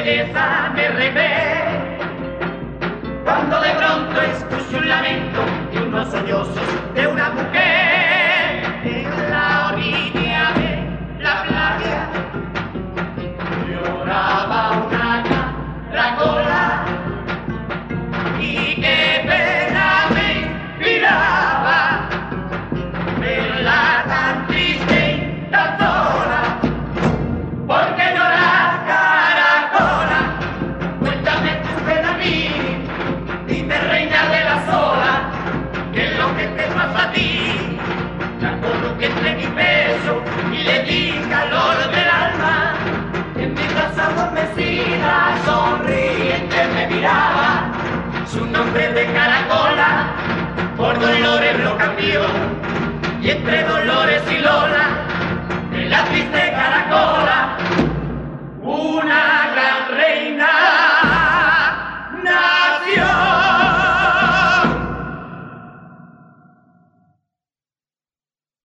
belleza me revé. Cuando de pronto escuché un lamento y unos sollozos de una mujer en la orilla de la playa. Lloraba una caracola y qué pena me inspiraba verla tan triste y tan sola. ¿Por qué lloras, caracola? Cuéntame tu pena a mí. Dime, reina de las olas, ¿qué es lo que te pasa a ti? La coloqué entre mi pecho y le di calor del alma. En mi casa adormecida, sonriente me miraba. Su nombre de caracola, por dolores lo cambió. Y entre